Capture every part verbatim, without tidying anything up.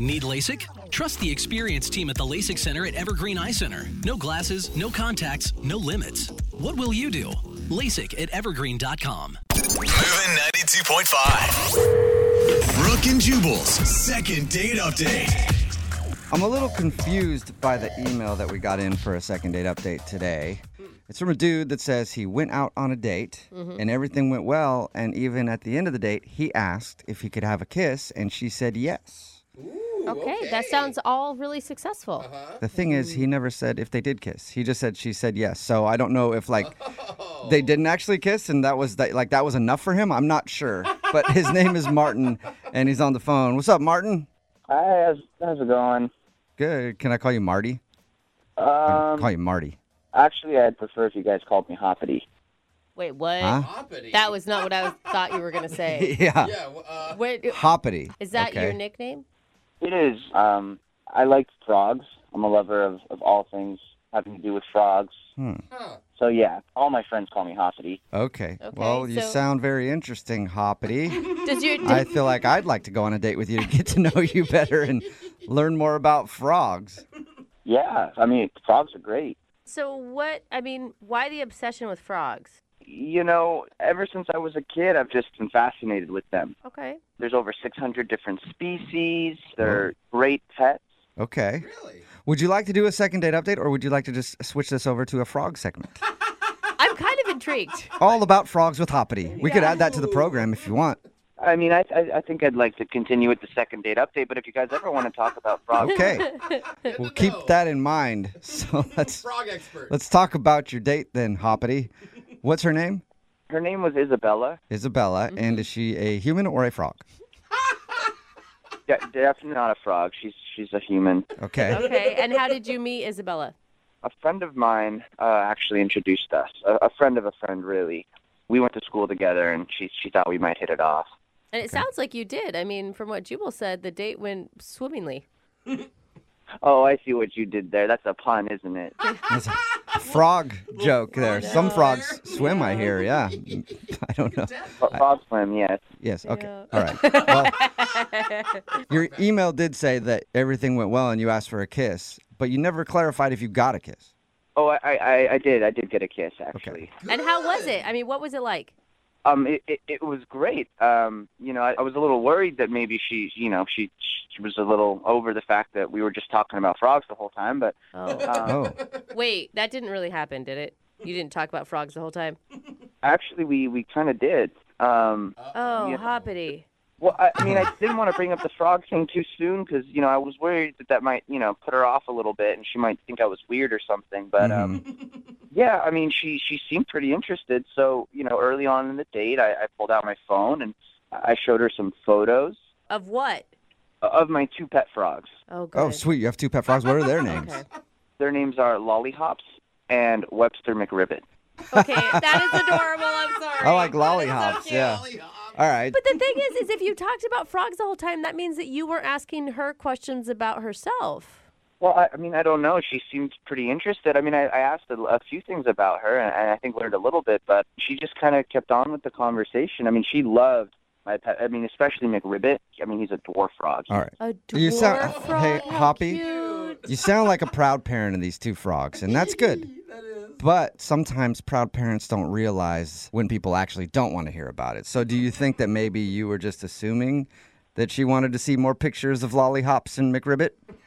Need LASIK? Trust the experienced team at the LASIK Center at Evergreen Eye Center. No glasses, no contacts, no limits. What will you do? LASIK at evergreen dot com. Moving ninety-two point five. Brooke and Jubal's second date update. I'm a little confused by the email that we got in for a second date update today. It's from a dude that says he went out on a date mm-hmm. and everything went well, and even at the end of the date, he asked if he could have a kiss, and she said yes. Ooh, okay, okay, that sounds all really successful. Uh-huh. The thing is, he never said if they did kiss. He just said she said yes. So I don't know if like oh. they didn't actually kiss, and that was that, like that was enough for him. I'm not sure. But his name is Martin, and he's on the phone. What's up, Martin? Hi, how's, how's it going? Good. Can I call you Marty? Um, I'll call you Marty. Actually, I'd prefer if you guys called me Hoppity. Wait, what? Huh? Hoppity? That was not what I was, thought you were going to say. yeah. Yeah. Uh, Wait, Hoppity. is that okay. your nickname? It is. Um, I like frogs. I'm a lover of, of all things having to do with frogs. Hmm. huh. So, yeah, all my friends call me Hoppity. Okay. Okay, Well, you so- sound very interesting, Hoppity. Does your I feel like I'd like to go on a date with you to get to know you better and learn more about frogs. Yeah, I mean, frogs are great. So what, I mean, why the obsession with frogs? You know, ever since I was a kid, I've just been fascinated with them. Okay. There's over six hundred different species. They're great pets. Okay. Really? Would you like to do a second date update, or would you like to just switch this over to a frog segment? I'm kind of intrigued. All about frogs with Hoppity. We could add that to the program if you want. I mean, I, I I think I'd like to continue with the second date update, but if you guys ever want to talk about frogs, Okay. We'll keep that in mind. So let's Frog expert. let's talk about your date then, Hoppity. What's her name? her name was Isabella. Isabella. Mm-hmm. And is she a human or a frog? Yeah, definitely not a frog. She's she's a human. Okay. Okay, and how did you meet Isabella? A friend of mine uh, actually introduced us. A, a friend of a friend, really. We went to school together, and she she thought we might hit it off. And it sounds like you did. I mean, from what Jubal said, the date went swimmingly. Oh, I see what you did there. That's a pun, isn't it? That's a frog joke there. Some frogs swim, I hear. Yeah. I don't know. F- Frog swim, yes. Yes. Okay. Yeah. All right. Well, your email did say that everything went well and you asked for a kiss, but you never clarified if you got a kiss. Oh, I, I, I did. I did get a kiss, actually. And how was it? I mean, what was it like? Um, it, it, it was great. Um, you know, I, I was a little worried that maybe she, you know, she she was a little over the fact that we were just talking about frogs the whole time. But Oh. um, Oh. Wait, that didn't really happen, did it? You didn't talk about frogs the whole time? actually, we, we kind of did. Um, Oh, Yeah. Hoppity. well, I, I mean, I didn't want to bring up the frog thing too soon because, you know, I was worried that that might, you know, put her off a little bit and she might think I was weird or something. But um, yeah, I mean, she, she seemed pretty interested. So, you know, early on in the date, I, I pulled out my phone and I showed her some photos Of what? of my two pet frogs. Oh, good. Oh, sweet. You have two pet frogs. What are their names? Okay. Their names are Lollyhops and Webster McRibbit. Okay, that is adorable. I'm sorry. I like That is so lollyhops. cute. Yeah. All right. But the thing is, is if you talked about frogs the whole time, that means that you were asking her questions about herself. Well, I, I mean, I don't know. She seemed pretty interested. I mean, I, I asked a, a few things about her, and, and I think learned a little bit, but she just kind of kept on with the conversation. I mean, she loved my pet. I mean, especially McRibbit. I mean, he's a dwarf frog. All right. A dwarf You sound- frog. hey, How Hoppy? cute. You sound like a proud parent of these two frogs, and that's good. But sometimes proud parents don't realize when people actually don't want to hear about it. So do you think that maybe you were just assuming that she wanted to see more pictures of Lollyhops and McRibbit?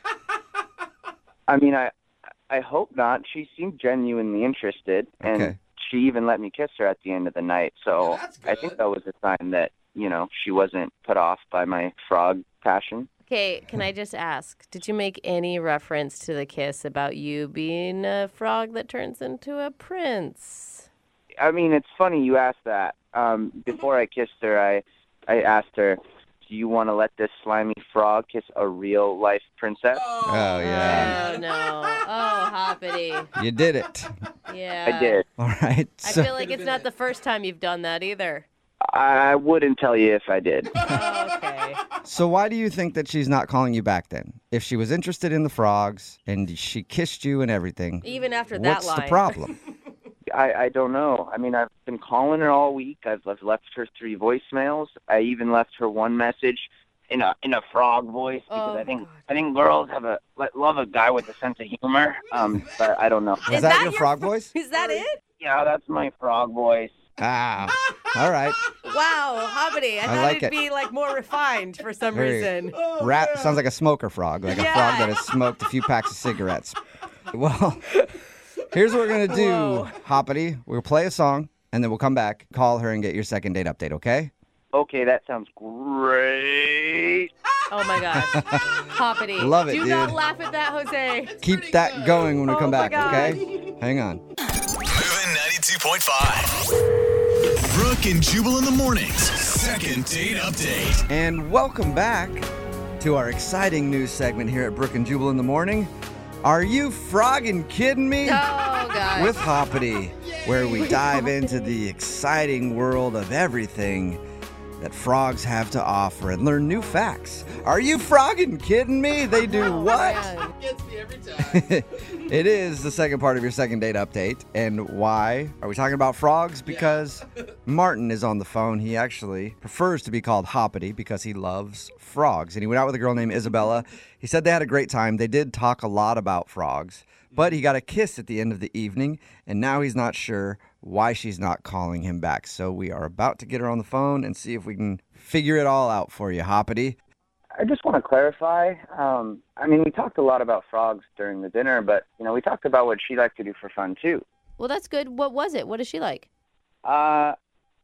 I mean, I I hope not. She seemed genuinely interested, and Okay. she even let me kiss her at the end of the night. So Yeah, that's I think good. that was a sign that, you know, she wasn't put off by my frog passion. Okay, can I just ask, did you make any reference to the kiss about you being a frog that turns into a prince? I mean, it's funny you asked that. Um, before I kissed her, I I asked her, do you want to let this slimy frog kiss a real-life princess? Oh, yeah. Oh, no. Oh, Hoppity. You did it. Yeah. I did. All right. I So, feel like it's not the first time you've done that either. I wouldn't tell you if I did. Okay. so why do you think that she's not calling you back then? If she was interested in the frogs and she kissed you and everything, Even after that what's line. the problem? I, I don't know. I mean, I've been calling her all week. I've, I've left her three voicemails. I even left her one message in a in a frog voice because Oh, I think God. I think girls have a love a guy with a sense of humor. Um, but I don't know. Is, that, your frog voice? Is that it? Yeah, that's my frog voice. Ah, all right. Wow, Hobbity. I, I thought like it'd it. be like more refined for some Very- reason. Rat sounds like a smoker frog, like a Yeah. frog that has smoked a few packs of cigarettes. Well, here's what we're gonna do, Whoa. Hoppity. We'll play a song, and then we'll come back, call her, and get your second date update. Okay? Okay, that sounds great. Oh my gosh. Hoppity. Love it, Do dude. not laugh at that, Jose. Keep that going when we Oh come my back. God. Okay? Hang on. Moving ninety-two point five. Brooke and Jubal in the mornings. Second date update. And welcome back to our exciting news segment here at Brooke and Jubal in the morning. Are you frogging kidding me? Oh, God. With Hoppity, where we dive into the exciting world of everything that frogs have to offer and learn new facts. Are you frogging kidding me? They do what? Man. Gets me every time. It is the second part of your second date update. And why are we talking about frogs? Because Martin is on the phone. He actually prefers to be called Hoppity because he loves frogs. And he went out with a girl named Isabella. He said they had a great time. They did talk a lot about frogs, but he got a kiss at the end of the evening. And now he's not sure why she's not calling him back. So we are about to get her on the phone and see if we can figure it all out for you, Hoppity. I just want to clarify. Um, I mean, we talked a lot about frogs during the dinner, but you know, we talked about what she liked to do for fun too. Well, that's good. What was it? What is she like? Uh,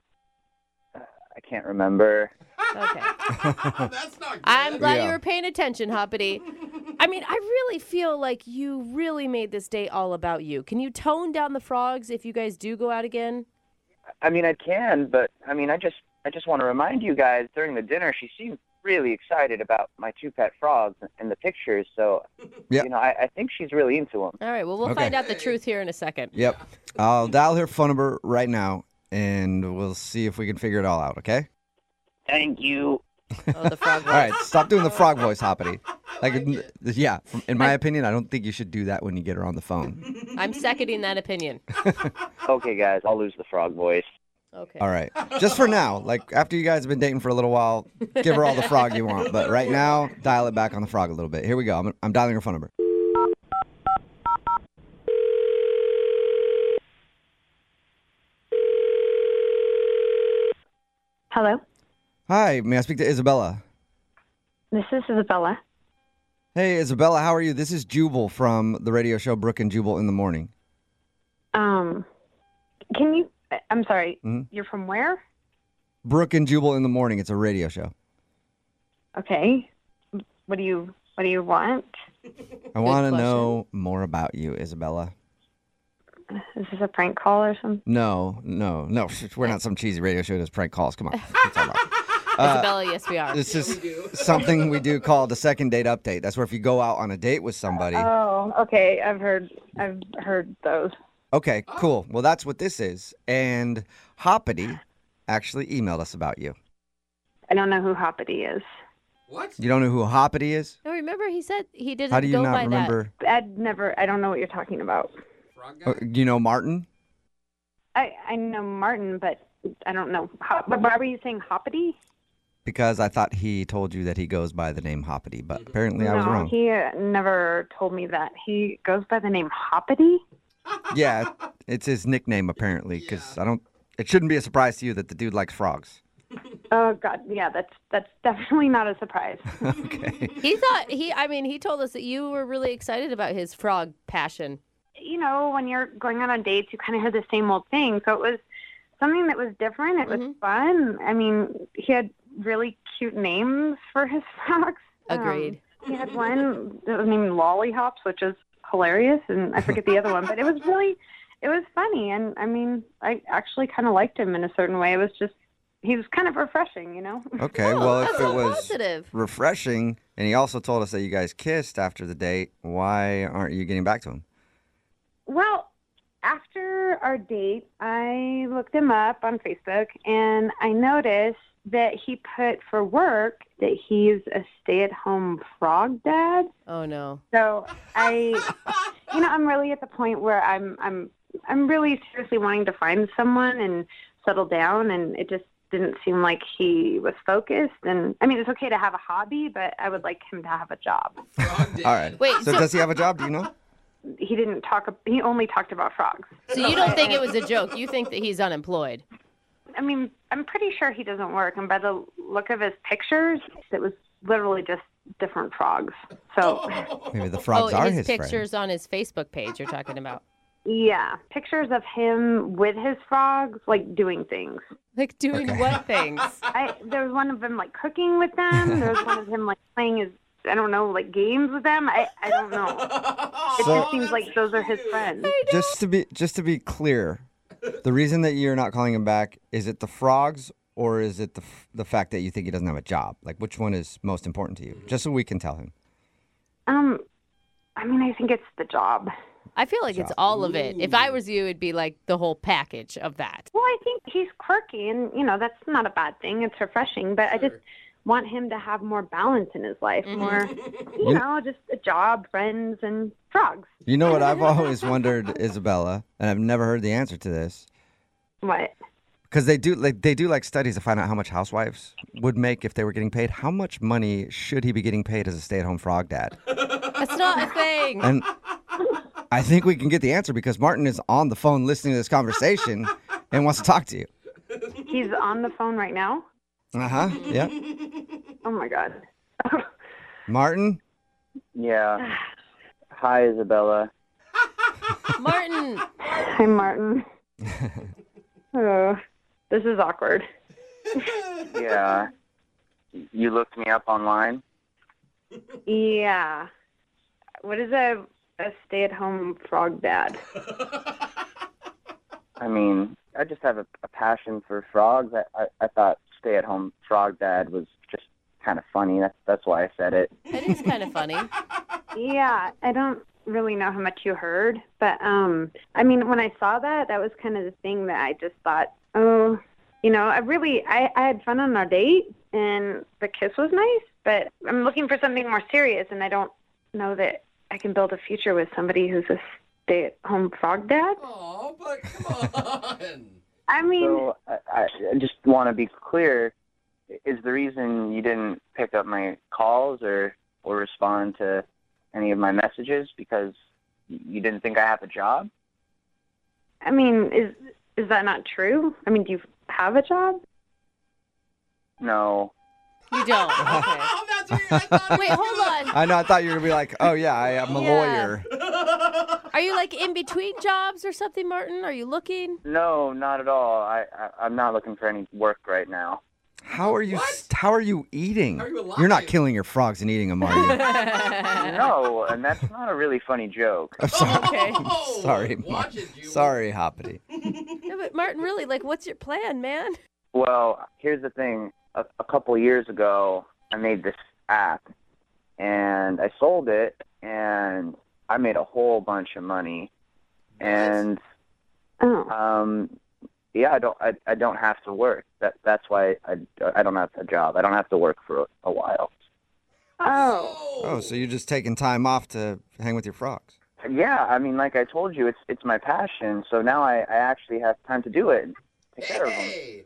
I can't remember. Okay. That's not good. I'm glad Yeah. you were paying attention, Hoppity. I mean, I really feel like you really made this date all about you. Can you tone down the frogs if you guys do go out again? I mean, I can, but I mean, I just, I just want to remind you guys during the dinner, she seemed really excited about my two pet frogs and the pictures. So, Yep. you know, I, I think she's really into them. All right, well, we'll Okay. find out the truth here in a second. Yep. I'll dial her phone number right now, and we'll see if we can figure it all out, okay? Thank you. Oh, the frog All right, stop doing the frog voice, Hoppity. Like, n- yeah, from- in my opinion, I don't think you should do that when you get her on the phone. I'm seconding that opinion. Okay, guys, I'll lose the frog voice. Okay. All right, just for now. Like, after you guys have been dating for a little while, give her all the frog you want. But right now, dial it back on the frog a little bit. Here we go. I'm, I'm dialing her phone number. Hello, Hi, may I speak to Isabella? this is Isabella. Hey, Isabella, how are you? This is Jubal from the radio show Brooke and Jubal in the Morning. Um, can you? I'm sorry. Mhm. You're from where? Brooke and Jubal in the Morning. It's a radio show. Okay. What do you What do you want? I want to question. know more about you, Isabella. Is this a prank call or something? No, no, no. We're not some cheesy radio show that does prank calls. Come on. That's all right. Isabella, yes, we are. This is something we do called a second date update. That's where if you go out on a date with somebody. Oh, okay. I've heard. I've heard those. Okay, cool. Well, that's what this is. And Hoppity actually emailed us about you. I don't know who Hoppity is. What? You don't know who Hoppity is? No, remember he said he didn't How do you go not by remember? I'd never. I don't know what you're talking about. Frog Uh, guy? you know Martin? I I know Martin, but I don't know. Ho- but why were you saying Hoppity? Because I thought he told you that he goes by the name Hoppity, but apparently I was no, wrong. he uh, never told me that. He goes by the name Hoppity. Yeah, it's his nickname apparently, because I don't. It shouldn't be a surprise to you that the dude likes frogs. Oh God, yeah, that's that's definitely not a surprise. Okay. that. He thought he. I mean, he told us that you were really excited about his frog passion. You know, when you're going out on dates, you kind of hear the same old thing. So it was something that was different. It was fun. I mean, he had really cute names for his frogs. Agreed. Um, he had one that was named Lollyhops, which is hilarious, and I forget the other one, but it was really, it was funny. And I mean, I actually kind of liked him in a certain way. It was just, he was kind of refreshing, you know? Okay, Oh, well, that's if so it was positive. refreshing, and he also told us that you guys kissed after the date, why aren't you getting back to him? Well, after our date, I looked him up on Facebook, and I noticed that he put for work that he's a stay-at-home frog dad. Oh no. So I, you know, I'm really at the point where I'm, I'm, I'm really seriously wanting to find someone and settle down, and it just, didn't seem like he was focused. And I mean, it's okay to have a hobby, but I would like him to have a job. Frog dad. All right. Wait, So so, does he have a job? Do you know? He didn't talk, he only talked about frogs. so you don't think it was a joke? You think that he's unemployed? I mean, I'm pretty sure he doesn't work. And by the look of his pictures, it was literally just different frogs. So, Maybe the frogs oh, are his, his pictures friend. on his Facebook page you're talking about. yeah, pictures of him with his frogs, like doing things. Like doing Okay. what things? I there was one of him like cooking with them. There was one of him like playing his I don't know like games with them. I I don't know. It So- just seems like those are his friends. Just to be just to be clear, the reason that you're not calling him back, is it the frogs or is it the f- the fact that you think he doesn't have a job? Like, which one is most important to you? Just so we can tell him. Um, I mean, I think it's the job. I feel like it's all of it. If I was you, it'd be like the whole package of that. Well, I think he's quirky, and you know that's not a bad thing. It's refreshing, but I just want him to have more balance in his life, more, you know, just a job, friends, and frogs. You know what I've always wondered, Isabella, and I've never heard the answer to this. What? Because they do like they do like studies to find out how much housewives would make if they were getting paid. How much money should he be getting paid as a stay-at-home frog dad? That's not a thing. And I think we can get the answer because Martin is on the phone listening to this conversation and wants to talk to you. He's on the phone right now. Uh huh. Yeah. Oh my god. Martin. Yeah. Hi, Isabella. Martin, Hi, Martin. Oh, this is awkward. Yeah. You looked me up online? Yeah. What is a a stay-at-home frog dad? I mean, I just have a, a passion for frogs. I, I, I thought stay-at-home frog dad was just kind of funny. That's that's why I said it. that is kind of funny. Yeah, I don't really know how much you heard, but um, I mean, when I saw that, that was kind of the thing that I just thought, oh, you know, I really, I, I had fun on our date, and the kiss was nice, but I'm looking for something more serious, and I don't know that I can build a future with somebody who's a stay-at-home frog dad. Oh, but come on. I mean, So I, I I just want to be clear. Is the reason you didn't pick up my calls or, or respond to any of my messages because you didn't think I have a job? I mean, is is that not true? I mean, do you have a job? No. You don't. Okay. Oh, that's weird. I thought Wait, hold on. I know. I thought you were gonna be like, oh yeah, I am a Yeah. lawyer. Are you like in between jobs or something, Martin? Are you looking? No, not at all. I, I I'm not looking for any work right now. How are you? What? How are you eating? How are you You're not alive? killing your frogs and eating them, are you? No, and that's not a really funny joke. I'm sorry. Okay. Oh, Sorry, watch Martin. it, Jubal. Sorry, Hoppity. No, but Martin, really, like, what's your plan, man? Well, here's the thing. A, a couple years ago, I made this app, and I sold it, and I made a whole bunch of money. And Oh, um, yeah, I don't, I, I don't have to work. That that's why I, I don't have a job. I don't have to work for a, a while. oh, Oh, so you're just taking time off to hang with your frogs? Yeah, I mean, like I told you, it's it's my passion. So now I, I actually have time to do it and take care of them. Hey.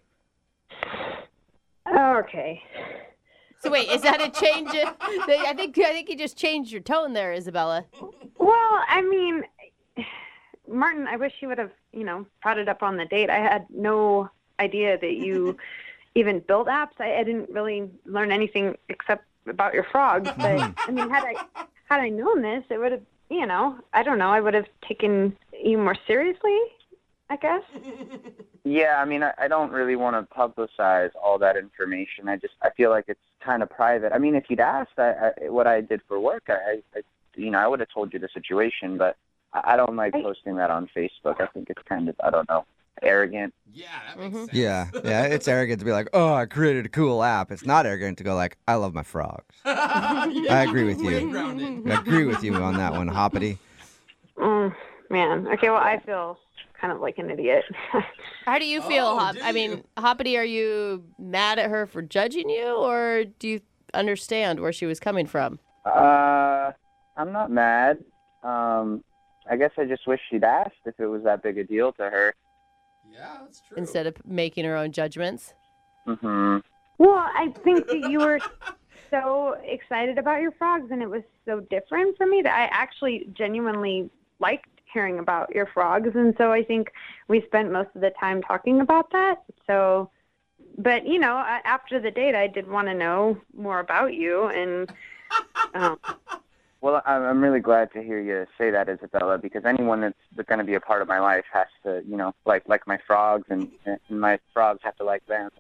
okay. So wait, is that a change? Of, I think I think you just changed your tone there, Isabella. Well, I mean, Martin, I wish you would have, you know, brought it up on the date. I had no idea that you even built apps. I, I didn't really learn anything except about your frogs. But I mean, had I had I known this, it would have, you know, I don't know, I would have taken you more seriously, I guess. Yeah, I mean, I, I don't really want to publicize all that information. I just I feel like it's kind of private. I mean, if you'd asked I, I, what I did for work, I, I you know I would have told you the situation. But I, I don't like I- posting that on Facebook. I think it's kind of I don't know arrogant. Yeah, that makes Mhm. sense. Yeah, yeah. It's arrogant to be like, oh, I created a cool app. It's not arrogant to go like, I love my frogs. Yeah, I agree with way you. grounded. I agree with you on that one, Hoppity. Mm, man. Okay, well, I feel kind of like an idiot. How do you feel, Oh, Hop? do I mean, you? Hoppity, are you mad at her for judging you, or do you understand where she was coming from? Uh, I'm not mad. Um, I guess I just wish she'd asked if it was that big a deal to her. Yeah, that's true. Instead of making her own judgments. Mhm. Well, I think that you were so excited about your frogs, and it was so different for me that I actually genuinely liked hearing about your frogs, and so I think we spent most of the time talking about that. So, but you know, a- after the date, I did want to know more about you, and um, Well, I'm I'm really glad to hear you say that, Isabella, because anyone that's, that's going to be a part of my life has to, you know, like like my frogs, and, and my frogs have to like them.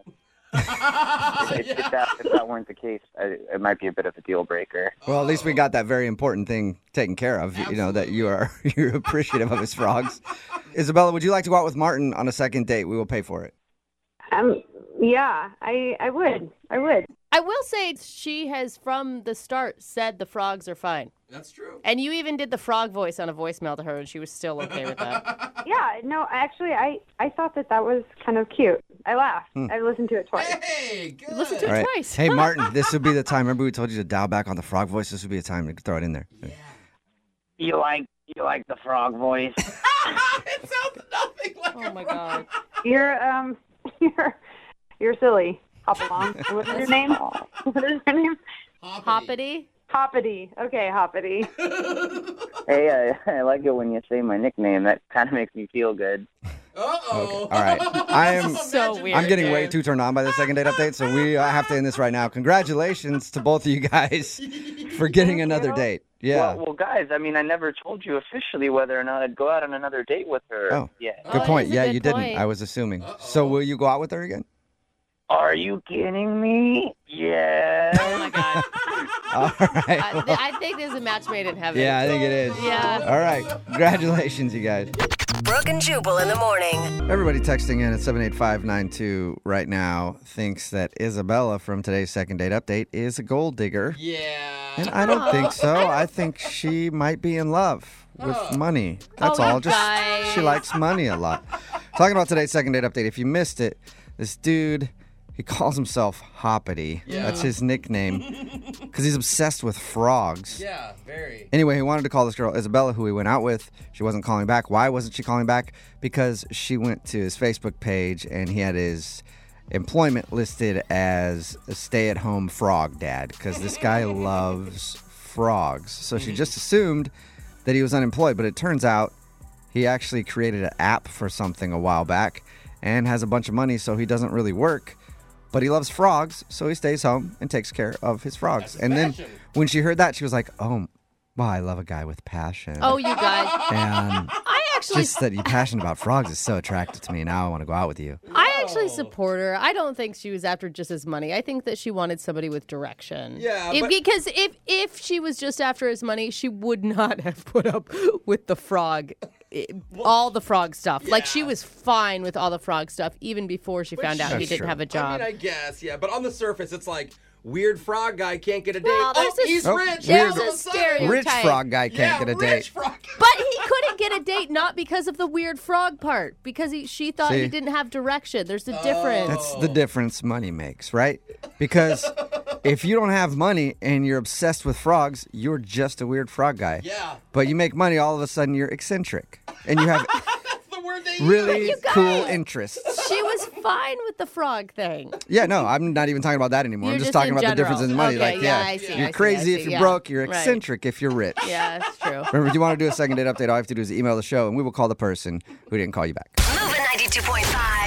if, if, that, if that weren't the case, I, it might be a bit of a deal breaker. Well, at least we got that very important thing taken care of. You know that you are you're appreciative of his frogs. Isabella, would you like to go out with Martin on a second date? We will pay for it. um, yeah, I I would, I would. I will say she has from the start said the frogs are fine. That's true. And you even did the frog voice on a voicemail to her, and she was still okay with that. Yeah, no, actually, I I thought that that was kind of cute. I laughed. I listened to it twice. Hey, good. Listen to it All right. twice. Hey, Martin, this would be the time. Remember we told you to dial back on the frog voice? This would be the time to throw it in there. You like you like the frog voice? It sounds nothing like Oh a my frog. God. You're um, you're you're silly. Hop along. What is your name? What is your name? Hoppity? Hoppity. Okay, Hoppity. Hey, I, I like it when you say my nickname. That kind of makes me feel good. Uh-oh. All right. I am So weird. I'm getting way dude. too turned on by the second date update, so we uh, have to end this right now. Congratulations to both of you guys for getting another date. Yeah. Well, well, guys, I mean, I never told you officially whether or not I'd go out on another date with her. Oh. Yeah. Good Oh, point. that's a Yeah, good you didn't. point. I was assuming. So will you go out with her again? Are you kidding me? Yeah. Oh my God. All right. I, th- I think this is a match made in heaven. Yeah, I think it is. Yeah. All right. Congratulations, you guys. Brooke and Jubal in the morning. Everybody texting in at seven eight five nine two right now thinks that Isabella from today's second date update is a gold digger. Yeah. And I don't think so. I think she might be in love with money. That's Oh, you all. Just guys. she likes money a lot. Talking about today's second date update. If you missed it, this dude, he calls himself Hoppity. Yeah. That's his nickname because he's obsessed with frogs. Yeah, very. Anyway, he wanted to call this girl Isabella, who he went out with. She wasn't calling back. Why wasn't she calling back? Because she went to his Facebook page and he had his employment listed as a stay-at-home frog dad because this guy loves frogs. So she just assumed that he was unemployed, but it turns out he actually created an app for something a while back and has a bunch of money, so he doesn't really work. But he loves frogs, so he stays home and takes care of his frogs. That's And then passion. when she heard that, she was like, oh, well, I love a guy with passion. Oh, you guys. And I actually just that you're passionate about frogs is so attractive to me. Now I want to go out with you. I actually support her. I don't think she was after just his money. I think that she wanted somebody with direction. Yeah, If- but- because if if she was just after his money, she would not have put up with the frog, eh, all the frog stuff. Like she Yeah. was fine with all the frog stuff even before she found out he That's didn't true. have a job. I mean, I guess, yeah. But on the surface, it's like, weird frog guy can't get a date. Well, oh, there's a- he's Oh, rich. weird- all of There's a sudden. stereotype. Rich frog guy can't yeah, get a rich date. frog guy. But he couldn't get a date not because of the weird frog part, because he, she thought See? he didn't have direction. There's a difference. That's the difference money makes, right? Because if you don't have money and you're obsessed with frogs, you're just a weird frog guy. Yeah. But you make money, all of a sudden you're eccentric. And you have That's the word they really use. cool interests. She was fine with the frog thing. Yeah, no, I'm not even talking about that anymore. You're I'm just, just talking in about the general. difference in money. Okay, like, yeah, yeah, I see, you're I see, crazy I if see, you're yeah. broke. You're Right. eccentric if you're rich. Yeah, that's true. Remember, if you want to do a second date update, all you have to do is email the show, and we will call the person who didn't call you back. Moving ninety-two point five.